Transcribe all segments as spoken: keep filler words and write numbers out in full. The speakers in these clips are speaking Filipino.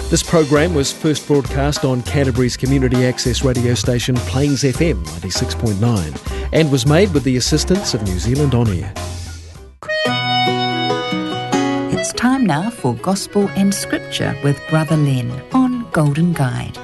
This program was first broadcast on Canterbury's community access radio station Plains F M ninety-six point nine and was made with the assistance of New Zealand On Air. It's time now for Gospel and Scripture with Brother Len on Golden Guide.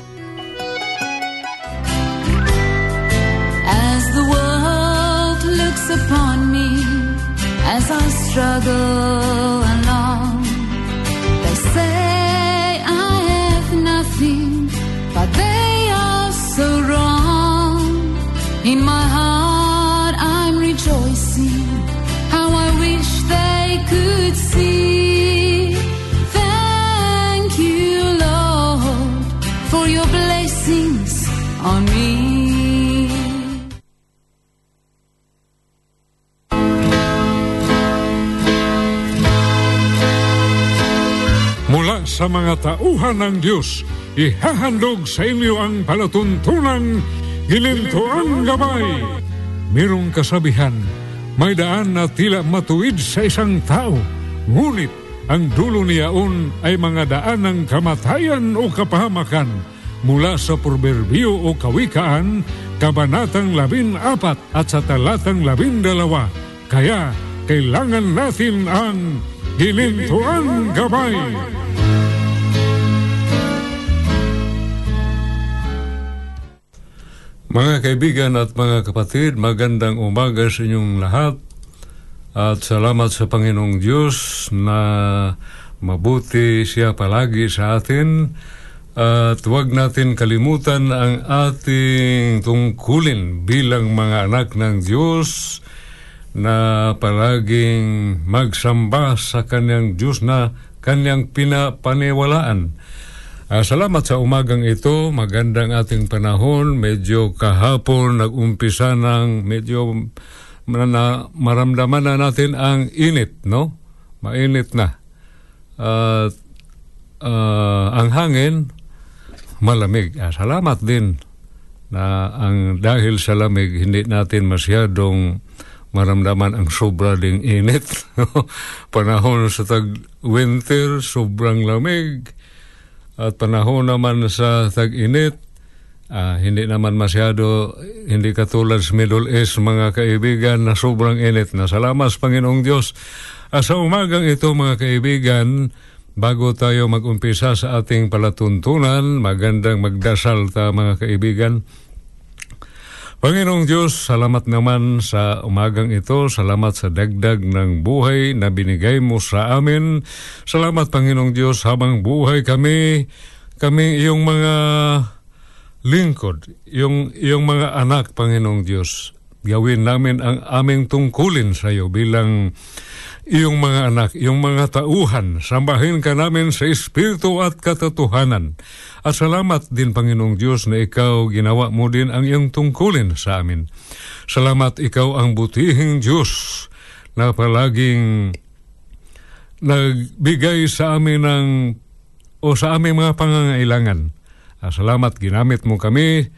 As the world looks upon me, as I struggle along, they say I have nothing, but they are so wrong. In my heart I'm rejoicing, how I wish they could see. Thank you, Lord, for your blessings on me. Mula sa mga tauhan ng Diyos, ihahandog sa inyo ang palatuntunang Ginintuang Gabay. Mayroong kasabihan, may daan na tila matuwid sa isang tao, ngunit ang dulo niyaon ay mga daan ng kamatayan o kapahamakan. Mula sa Proverbio o Kawikaan, Kabanatang labing apat at sa talatang labing dalawa. Kaya kailangan natin ang Ginintuang Gabay. Mga kaibigan at mga kapatid, magandang umaga sa inyong lahat at salamat sa Panginoong Diyos na mabuti siya palagi sa atin at huwag natin kalimutan ang ating tungkulin bilang mga anak ng Diyos na palaging magsamba sa Kanyang Diyos na Kanyang pinapaniwalaan. Uh, salamat sa umagang ito, magandang ating panahon, medyo kahapon nag-umpisa ng medyo na, maramdaman na natin ang init, no? Mainit na. At uh, uh, ang hangin, malamig. Uh, salamat din na ang dahil sa lamig, hindi natin masyadong maramdaman ang sobra ding init. Panahon sa tag-winter, sobrang lamig. At panahon naman sa tag-init, ah, hindi naman masyado, hindi katulad sa Middle East, mga kaibigan, na sobrang init na. Salamat sa Panginoong Diyos. Ah, sa umagang ito, mga kaibigan, bago tayo mag-umpisa sa ating palatuntunan, magandang magdasal ta, mga kaibigan. Panginoong Diyos, salamat naman sa umagang ito. Salamat sa dagdag ng buhay na binigay mo sa amin. Salamat, Panginoong Diyos, habang buhay kami, kami iyong mga lingkod, iyong, iyong mga anak, Panginoong Diyos. Gawin namin ang aming tungkulin sa iyo bilang iyong mga anak, iyong mga tauhan. Sambahin ka namin sa Espiritu at katotohanan. At salamat din, Panginoong Diyos, na ikaw ginawa mo din ang iyong tungkulin sa amin. Salamat, ikaw ang butihing Diyos na palaging nagbigay sa amin ng, o sa aming mga pangangailangan. At salamat, ginamit mo kami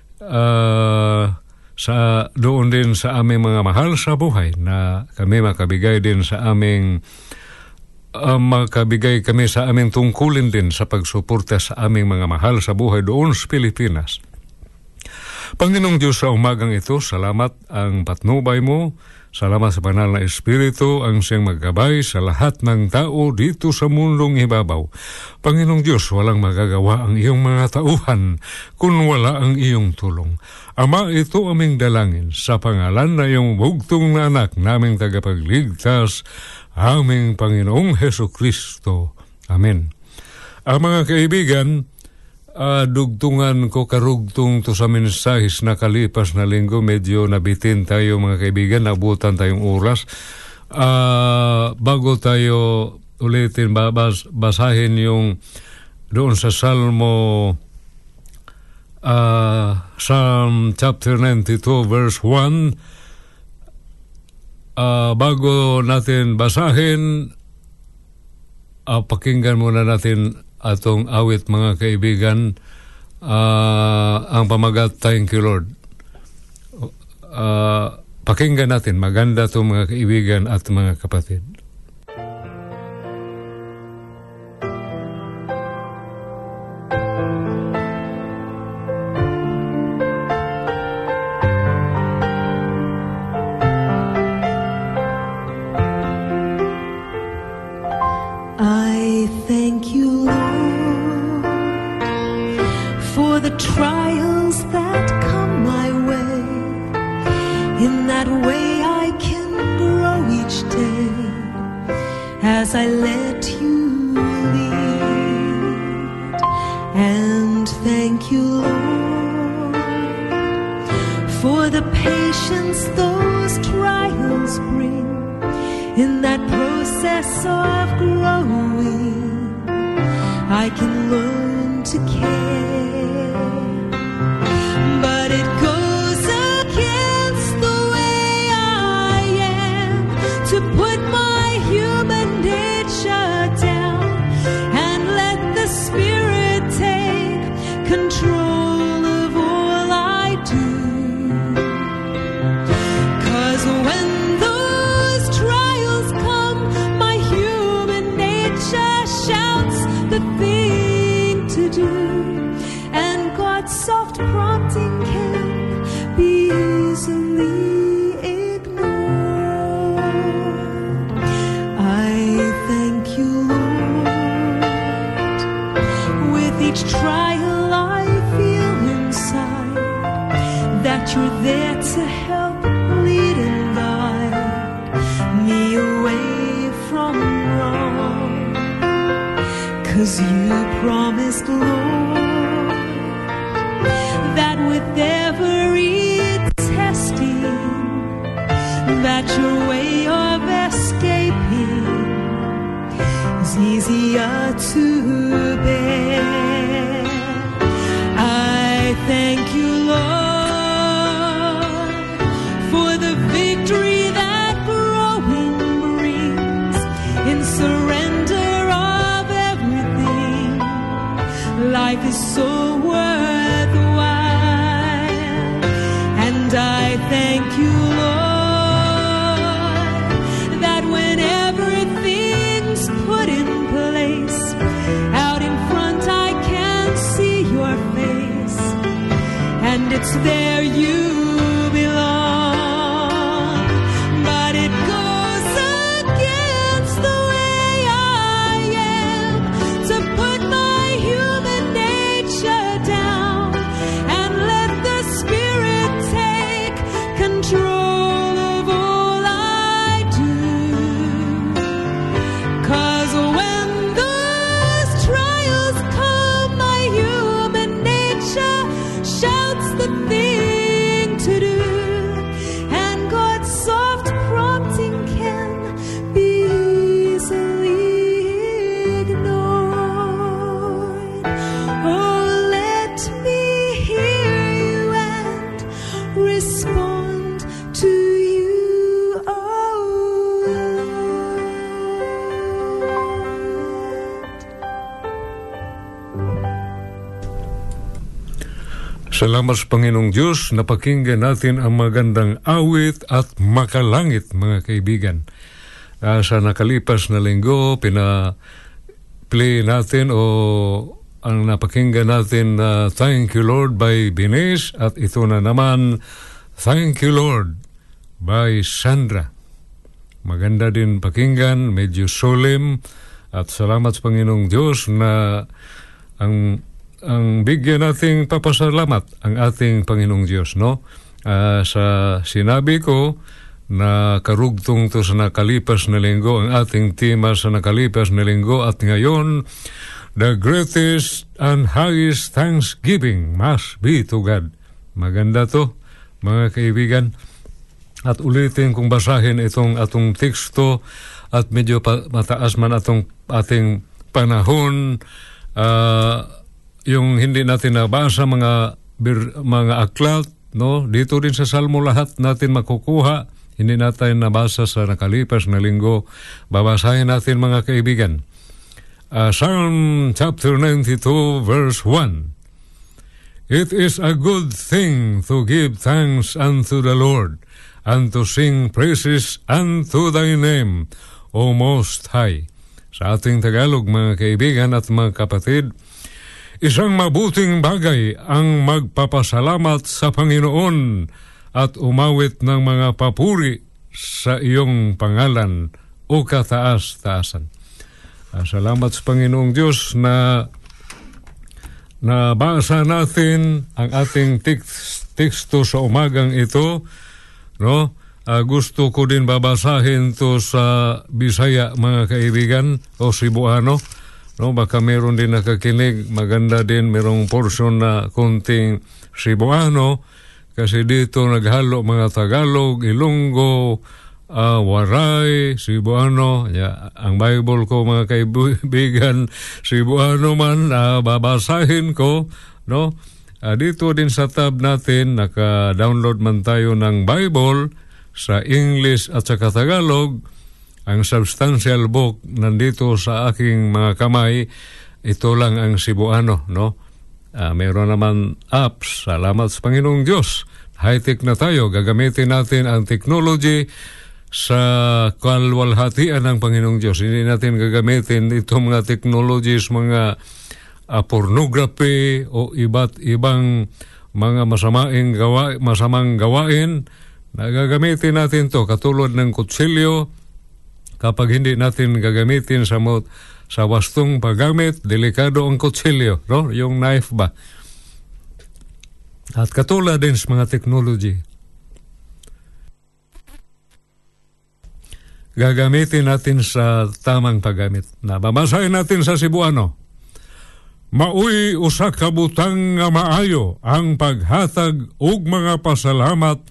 uh, sa doon din sa aming mga mahal sa buhay na kami makabigay din sa aming Uh, makabigay kami sa aming tungkulin din sa pagsuporta sa aming mga mahal sa buhay doon sa Pilipinas. Panginoong Diyos, sa umagang ito, salamat ang patnubay mo, salamat sa banal na Espiritu ang siyang maggabay sa lahat ng tao dito sa mundong ibabaw. Panginoong Diyos, walang magagawa ang iyong mga tauhan kung wala ang iyong tulong. Ama, ito aming dalangin sa pangalan na iyong bugtong na anak naming tagapagligtas, aming Panginoong Hesukristo. Amen. Ang mga kaibigan, uh, dugtungan ko karugtong to sa mensahis na kalipas na linggo. Medyo nabitin tayo, mga kaibigan, nabutan tayong oras. Uh, bago tayo ulitin, babas, basahin yung doon sa Salmo, uh, Psalm chapter ninety-two verse one. Uh, bago natin basahin, uh, pakinggan muna natin atong awit, mga kaibigan, uh, ang pamagat, Thank You, Lord. Uh, pakinggan natin, maganda itong mga kaibigan at mga kapatid. the trials that come my way. In that way I can grow each day as I let you lead. And thank you, Lord, for the patience those trials bring. In that process of growing, I can learn to care. But it goes against the way I am to put my human nature down and let the Spirit take control of all I do. 'Cause when those trials come, my human nature shouts the thing to do, and God's soft prompting can be easily ignored. I thank you, Lord. With each trial I feel inside that you're there to help lead and guide me away from wrong. 'Cause you promised, Lord, that with every testing, that your way of escaping is easier to bear. I thank you, Lord, for the victory that growing brings in surrender of everything. Life is so worthwhile, and I thank you, Lord, that when everything's put in place, out in front I can see your face, and it's there you belong. But it goes against the way I am to put my human nature down and let the Spirit take control of all I do. 'Cause when those trials come, my human nature shouts the thing to do, and God's soft prompting can be easily ignored. Oh, let me hear you and respond to you, oh Lord. Salamat sa Panginoong Diyos, napakinggan natin ang magandang awit at makalangit, mga kaibigan. Uh, sa nakalipas na linggo, pina-play natin o ang napakinggan natin na uh, Thank You Lord by Bines, at ito na naman Thank You Lord by Sandra. Maganda din pakinggan, medyo solemn, at salamat sa Panginoong Diyos na ang ang bigyan nating papasalamat ang ating Panginoong Diyos, no? Uh, sa sinabi ko na karugtong to sa nakalipas na linggo, ang ating tema sa nakalipas na linggo, at ngayon, the greatest and highest thanksgiving must be to God. Maganda to, mga kaibigan. At ulitin kung basahin itong atong teksto, at medyo pa, mataas man atong ating panahon, uh, yung hindi natin nabasa mga bir, mga aklat, no, dito rin sa Salmo lahat natin makukuha. Hindi natin nabasa sa nakalipas na linggo, babasahin natin, mga kaibigan. uh, Psalm chapter ninety-two verse one. It is a good thing to give thanks unto the Lord, and to sing praises unto thy name, O Most High. Sa ating Tagalog, mga kaibigan at mga kapatid, isang mabuting bagay ang magpapasalamat sa Panginoon at umawit ng mga papuri sa iyong pangalan, o kataas-taasan. Uh, salamat sa Panginoong Diyos na nabasa natin ang ating tekst, teksto sa umagang ito, no? Uh, gusto ko din babasahin to sa Bisaya, mga kaibigan, o Cebuano, no? Baka meron din nakakinig, maganda din merong portion na konting Cebuano, kasi dito naghalo mga Tagalog, Ilonggo, Uh, Waray, Cebuano. Yeah, ang Bible ko, mga kaibigan, Cebuano man, uh, babasahin ko, no? Uh, dito din sa tab natin, naka-download man tayo ng Bible sa English at sa Tagalog. Ang substantial book nandito sa aking mga kamay, ito lang ang Cebuano, no? Uh, meron naman apps, salamat sa Panginoong Diyos. High-tech na tayo, gagamitin natin ang technology sa kalwalhatian ng Panginoong Diyos. Hindi natin gagamitin itong mga technologies, mga uh, pornography o iba't ibang mga masamaing gawa, masamang gawain. Nagagamitin natin to katulad ng kutsilyo. Kapag hindi natin gagamitin sa, mo, sa wastong paggamit, delikado ang kutsilyo, no? Yung knife ba? At katulad din sa mga technology, gagamitin natin sa tamang paggamit. Nababasahin natin sa Cebuano. Maui usa ka butang nga maayo ang paghatag og mga pasalamat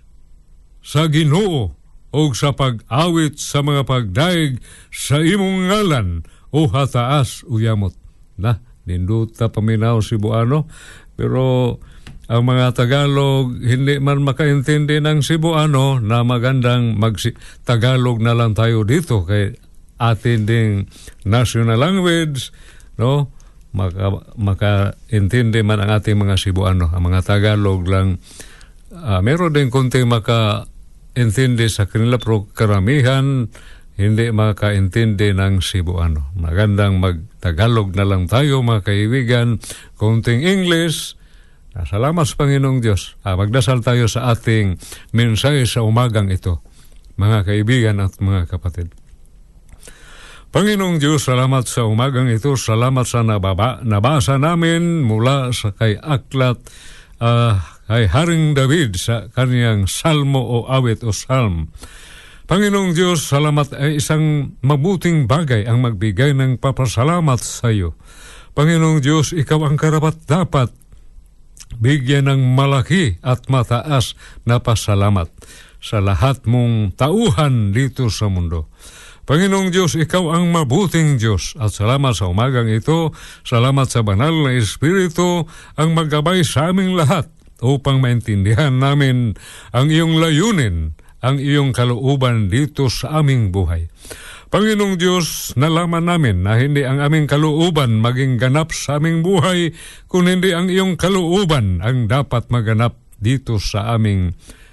sa Ginoo og sa pag-awit sa mga pagdaig sa imong ngalan o hataas uyamot. Na, ninduta paminaw Cebuano, pero ang mga Tagalog hindi man makaintindi ng Cebuano, na magandang mag-Tagalog na lang tayo dito kay atin ding national language, no? Maka, makaintindi man ang ating mga Cebuano. Ang mga Tagalog lang, uh, meron din konti makaintindi sa kanila, pero karamihan hindi makaintindi ng Cebuano. Magandang mag-Tagalog na lang tayo, mga kaibigan, konting English. Salamat sa Panginoong Diyos. Ah, magdasal tayo sa ating mensahe sa umagang ito, mga kaibigan at mga kapatid. Panginoong Diyos, salamat sa umagang ito. Salamat sa nababa, nabasa namin mula sa kay aklat uh, kay Haring David sa kaniyang salmo o awit o psalm. Panginoong Diyos, salamat ay isang mabuting bagay ang magbigay ng papasalamat sa iyo. Panginoong Diyos, ikaw ang karapat-dapat bigyan ng malaki at mataas na pasalamat sa lahat mong tauhan dito sa mundo. Panginoong Diyos, ikaw ang mabuting Diyos, at salamat sa umagang ito, salamat sa banal na Espiritu ang maggabay sa aming lahat upang maintindihan namin ang iyong layunin, ang iyong kalooban dito sa aming buhay. Panginoong Diyos, nalaman namin na hindi ang aming kalooban maging ganap sa aming buhay, kung hindi ang iyong kalooban ang dapat maganap dito sa aming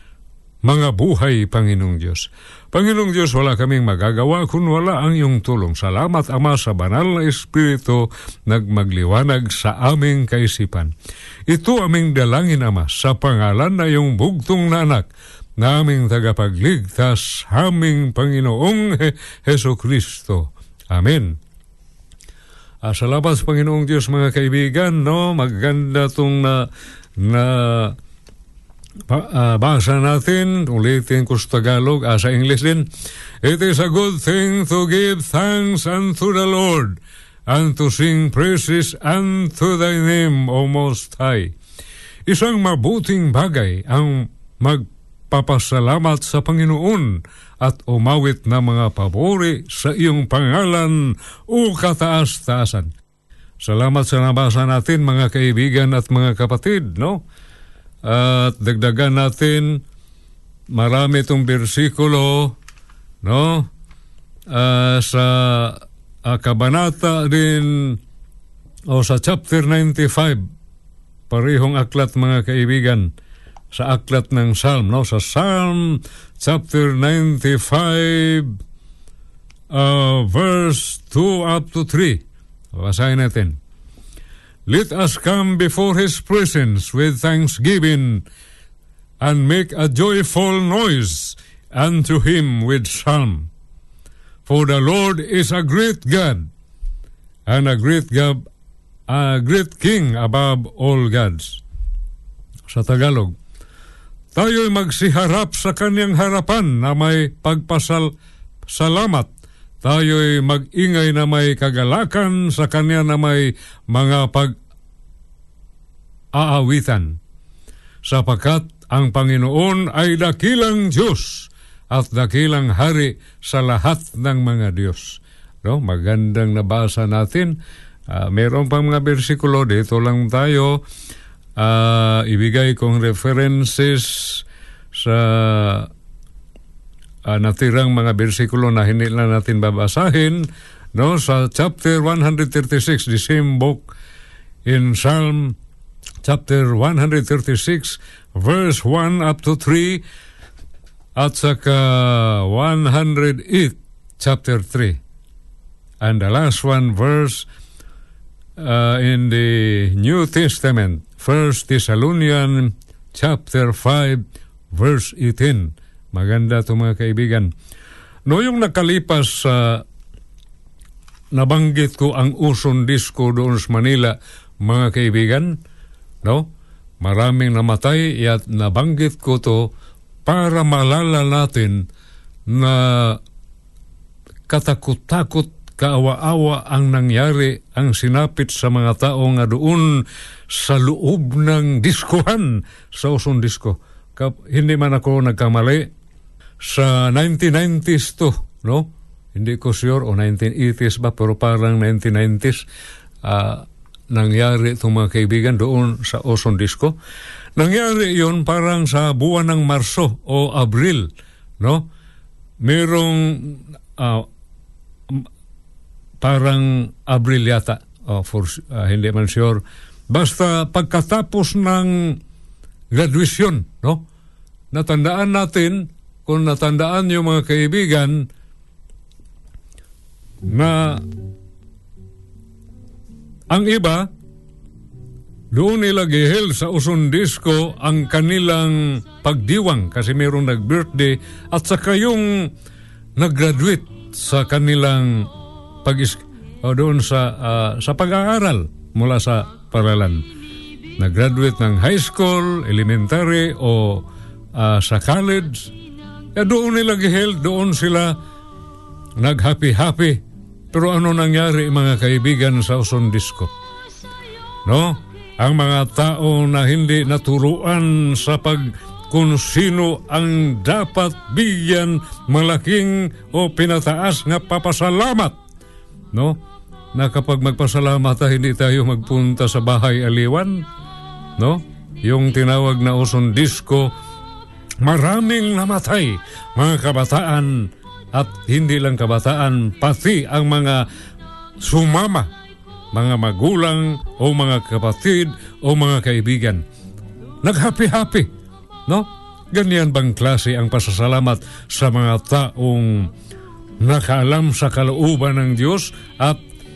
mga buhay, Panginoong Diyos. Panginoong Diyos, wala kaming magagawa kung wala ang iyong tulong. Salamat, Ama, sa banal na Espiritu nagmagliwanag sa aming kaisipan. Ito aming dalangin, Ama, sa pangalan na iyong bugtong na anak, naming tagapagligtas, aming Panginoong He- Heso Kristo. Amen. Ah, salamat sa Panginoong Diyos, mga kaibigan, no? Maganda itong na, na ba, uh, basa natin. Ulitin ko sa Tagalog, ah, sa English din. It is a good thing to give thanks unto the Lord and to sing praises unto thy name, O Most High. Isang mabuting bagay ang mag papasalamat sa Panginoon at umawit na mga pabori sa iyong pangalan o kataas-taasan. Salamat sa nabasa natin, mga kaibigan at mga kapatid, no? At dagdagan natin, marami itong bersikulo, no? Uh, sa uh, kabanata din, o sa chapter ninety-five, parehong aklat, mga kaibigan, sa aklat ng Psalm, no? Sa Psalm chapter ninety-five, uh, verse two up to three. Basahin natin. Let us come before his presence with thanksgiving and make a joyful noise unto him with psalm. For the Lord is a great God, and a great God a great king above all gods. Sa Tagalog, tayo'y magsiharap sa kanyang harapan na may pagpasal salamat. Tayo'y mag-ingay na may kagalakan sa kanya na may mga pag-aawitan. Sapagkat ang Panginoon ay dakilang Diyos at dakilang hari sa lahat ng mga Diyos. No, magandang nabasa natin. Uh, meron pang mga bersikulo dito lang tayo. Uh, ibigay kong references sa uh, natirang mga bersikulo na hindi na natin babasahin. No, sa chapter one thirty-six, the same book in Psalm chapter one thirty-six, verse one up to three, at saka one oh eight, chapter three. And the last one, verse uh, in the New Testament, First Thessalonians chapter five, verse eighteen. Maganda ito mga kaibigan. No, yung nakalipas sa uh, nabanggit ko ang Uson Disco doon sa Manila, mga kaibigan, no? Maraming namatay at nabanggit ko to para malala natin na katakot-takot, kaawa-awa ang nangyari, ang sinapit sa mga tao nga doon sa loob ng diskohan sa Uson Disco. Kap, hindi man ako nagkamali, sa nineteen nineties to, no? Hindi ko sure, o nineteen eighties ba, pero parang nineteen nineties, uh, nangyari itong mga kaibigan doon sa Uson Disco. Nangyari yon parang sa buwan ng Marso o Abril, no? Merong uh, parang Abril yata, oh, for, uh, hindi man sure. Basta pagkatapos ng graduation, no? Natandaan natin, kung natandaan yung mga kaibigan, na ang iba, doon nila gihel sa Uson Disco ang kanilang pagdiwang kasi mayroong nag-birthday at saka yung nag-graduate sa kanilang pag o doon sa uh, sa pag-aaral mula sa paralan. Nag-graduate ng high school, elementary o uh, sa college. Ya doon nila gihel, doon sila nag-happy-happy. Pero ano nangyari mga kaibigan sa Uson Disco? No? Ang mga tao na hindi naturuan sa pag kung sino ang dapat bigyan malaking o pinataas nga papasalamat. No? Na kapag magpasalamat hindi tayo magpunta sa bahay aliwan, no? Yung tinawag na Uson Disco, maraming namatay mga kabataan at hindi lang kabataan, pati ang mga sumama, mga magulang o mga kapatid o mga kaibigan. Nag-happy-happy, no? Ganyan bang klase ang pasasalamat sa mga taong nakaalam sa kalooban ng Diyos at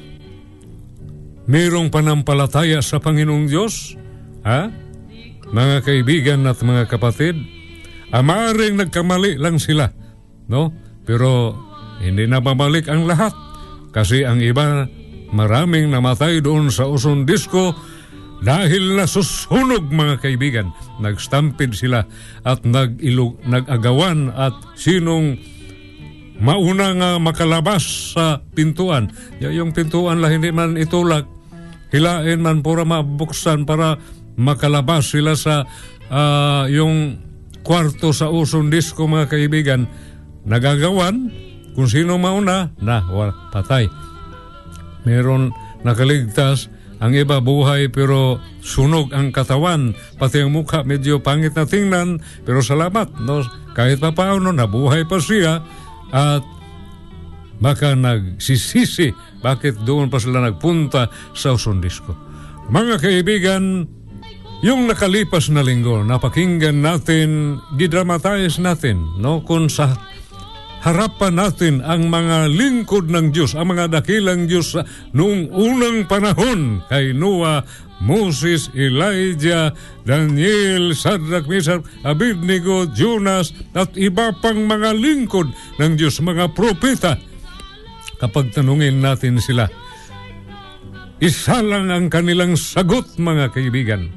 mayroong panampalataya sa Panginoong Diyos? Ha? Mga kaibigan at mga kapatid, amaring nagkamali lang sila, no? Pero hindi na babalik ang lahat kasi ang iba maraming namatay doon sa Uson Disco dahil nasusunog mga kaibigan. Nagstampid sila at nag-ilog, nag-agawan at sinong mauna nga makalabas sa pintuan. Yung pintuan lang hindi man itulak, hilain man pura mabuksan para makalabas sila sa uh, yung kwarto sa Uson Disco mga kaibigan. Nagagawan kung sino mauna na wala, patay. Meron nakaligtas, ang iba buhay pero sunog ang katawan, pati ang mukha medyo pangit na tingnan, pero salamat, no? Kahit pa paano nabuhay pa siya at baka nagsisisi bakit doon pa sila nagpunta sa Uson Disco. Mga kaibigan, yung nakalipas na linggo, napakinggan natin, gidramatize natin, no? Kung sa harapan natin ang mga lingkod ng Diyos, ang mga dakilang Diyos noong unang panahon kay Noah, Moses, Elijah, Daniel, Shadrach, Meshach, Abednego, Jonas at iba pang mga lingkod ng Diyos, mga propeta. Kapag tanungin natin sila, isa lang ang kanilang sagot, mga kaibigan.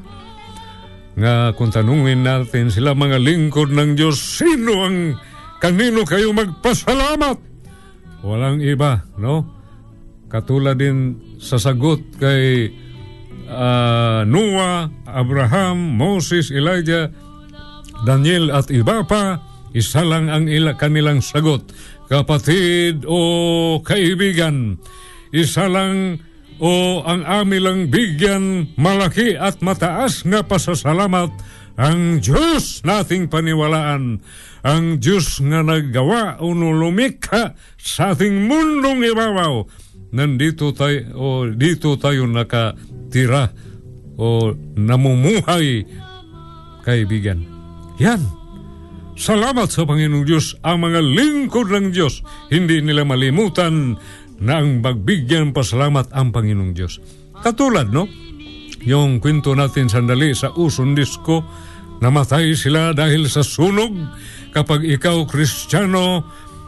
Nga kung tanungin natin sila, mga lingkod ng Diyos, sino ang kanino kayo magpasalamat? Walang iba, no? Katulad din sa sagot kay uh, Noah, Abraham, Moses, Elijah, Daniel at iba pa, isa lang ang ila, kanilang sagot. Kapatid o kaibigan, isa lang o ang amilang bigyan malaki at mataas nga pasasalamat ang Diyos nating paniwalaan, ang Diyos nga naggawa o lumikha sa ating mundong ibabaw. Nandito tayo o dito tayo nakatira o namumuhay, kaibigan. Yan. Salamat sa Panginoong Diyos. Ang mga lingkod ng Diyos, hindi nila malimutan na ang magbigyan pasalamat ang Panginoong Diyos. Katulad, no? Yung kwento natin sandali sa Uson Disco, namatay sila dahil sa sunog. Kapag ikaw, Kristiyano,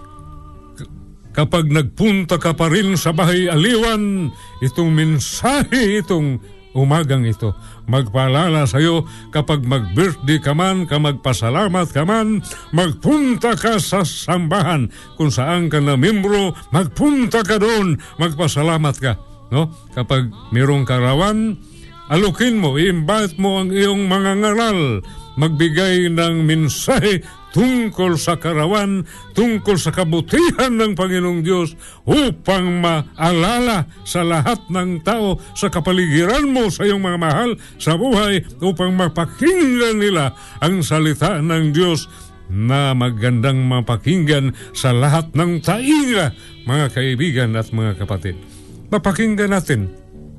kapag nagpunta ka pa rin sa bahay aliwan, itong mensahe, itong umagang ito, magpaalala sa iyo kapag mag-birthday ka man, ka magpasalamat ka man, magpunta ka sa sambahan. Kung saan ka na membro, magpunta ka doon, magpasalamat ka. No? Kapag mayroong karawan, alukin mo, i-invite mo ang iyong mga ngaral, magbigay ng mensahe tungkol sa karawan, tungkol sa kabutihan ng Panginoong Diyos, upang maalala sa lahat ng tao sa kapaligiran mo, sa iyong mga mahal sa buhay, upang mapakinggan nila ang salita ng Diyos na magandang mapakinggan sa lahat ng tainga, mga kaibigan at mga kapatid. Mapakinggan natin,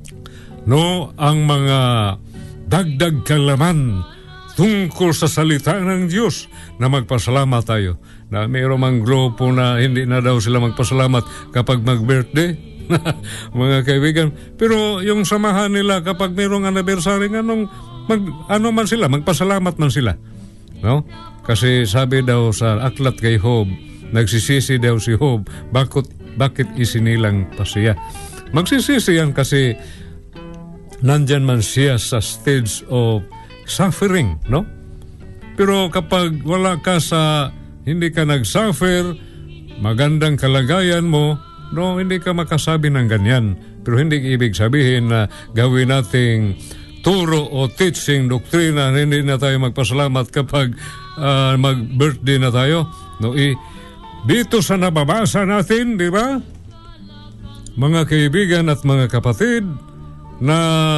no, ang mga dagdag kalaman tungkol sa salita ng Diyos, na magpasalamat tayo. Na mayroong mang grupo na hindi na daw sila magpasalamat kapag mag-birthday, mga kaibigan. Pero yung samahan nila kapag mayroong anniversary, anong, mag, ano man sila, magpasalamat man sila. No? Kasi sabi daw sa aklat kay Job, nagsisisi daw si Job, bakit, bakit isinilang pa siya? Magsisisi yan kasi nandyan man siya sa stage of suffering, no? Pero kapag wala ka sa, hindi ka nag-suffer, magandang kalagayan mo, no, hindi ka makasabi ng ganyan. Pero hindi ibig sabihin na gawin nating turo o teaching, doktrina, hindi na tayo magpasalamat kapag uh, mag-birthday na tayo. No, i- dito sa nababasa natin, di ba? Mga kaibigan at mga kapatid, na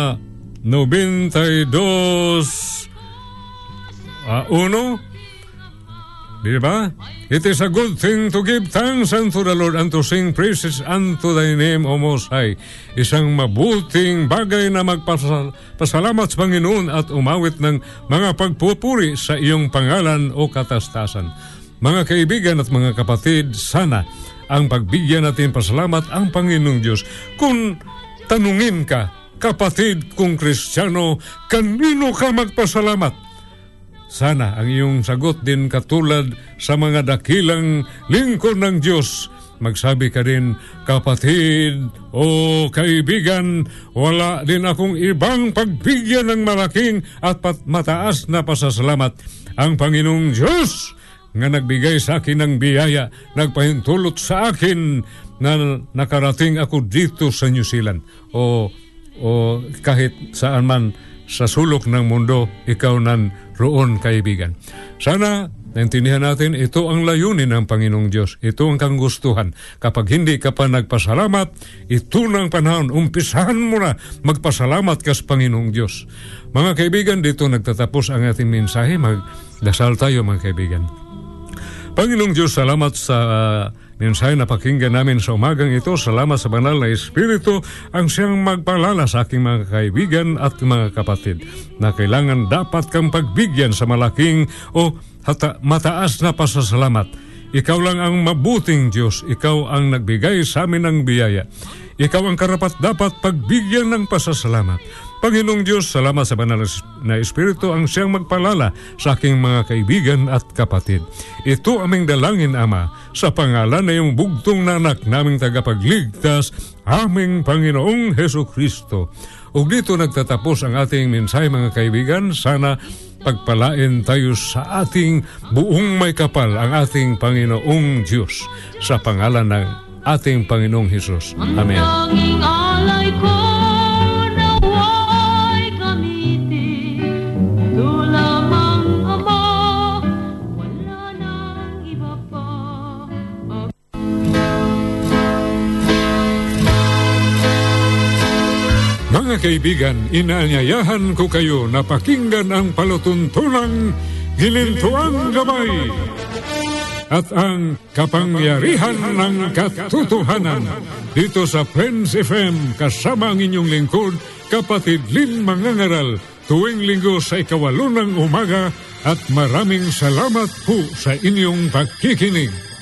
ninety-two uh, uno, di ba? It is a good thing to give thanks unto the Lord and to sing praises unto thy name, O Most High. Isang mabuting bagay na magpasalamat sa Panginoon at umawit ng mga pagpupuri sa iyong pangalan o katastasan. Mga kaibigan at mga kapatid, sana ang pagbigyan natin pasalamat ang Panginoong Diyos. Kung tanungin ka, kapatid kong Kristiyano, kanino ka magpasalamat? Sana ang iyong sagot din katulad sa mga dakilang lingkod ng Diyos. Magsabi ka din, kapatid o kaibigan, wala din akong ibang pagbigyan ng malaking at pat- mataas na pasasalamat. Ang Panginoong Diyos nga nagbigay sa akin ng biyaya, nagpahintulot sa akin na nakarating ako dito sa New Zealand. O o kahit saan man sa sulok ng mundo, ikaw nan roon, kaibigan. Sana naintindihan natin, ito ang layunin ng Panginoong Diyos. Ito ang kanggustuhan. Kapag hindi ka pa nagpasalamat, ito ng panahon, umpisahan mo na magpasalamat ka sa Panginoong Diyos. Mga kaibigan, dito nagtatapos ang ating mensahe. Magdasal tayo, mga kaibigan. Panginoong Diyos, salamat sa uh, mensahe na pakinggan namin sa umagang ito. Salamat sa banal na Espiritu ang siyang magpaalala sa aking mga kaibigan at mga kapatid na kailangan dapat kang pagbigyan sa malaking o hata, mataas na pasasalamat. Ikaw lang ang mabuting Diyos. Ikaw ang nagbigay sa amin ng biyaya. Ikaw ang karapat dapat pagbigyan ng pasasalamat. Panginoong Diyos, salamat sa banal na Espiritu ang siyang magpalala sa aking mga kaibigan at kapatid. Ito aming dalangin, Ama, sa pangalan na iyong bugtong na anak naming tagapagligtas, aming Panginoong Hesus Kristo. Ug dito nagtatapos ang ating mensahe, mga kaibigan. Sana pagpalain tayo sa ating buong may kapal ang ating Panginoong Diyos. Sa pangalan ng ating Panginoong Hesus. Amen. Mga kaibigan, inaanyayahan ko kayo na pakinggan ang palatuntunang Ginintuang Gabay at ang kapangyarihan ng katotohanan dito sa Plains F M, kasama ang inyong lingkod, Kapatid Lynn Mangangaral, tuwing linggo sa ikawalo ng umaga, at maraming salamat po sa inyong pagkikinig.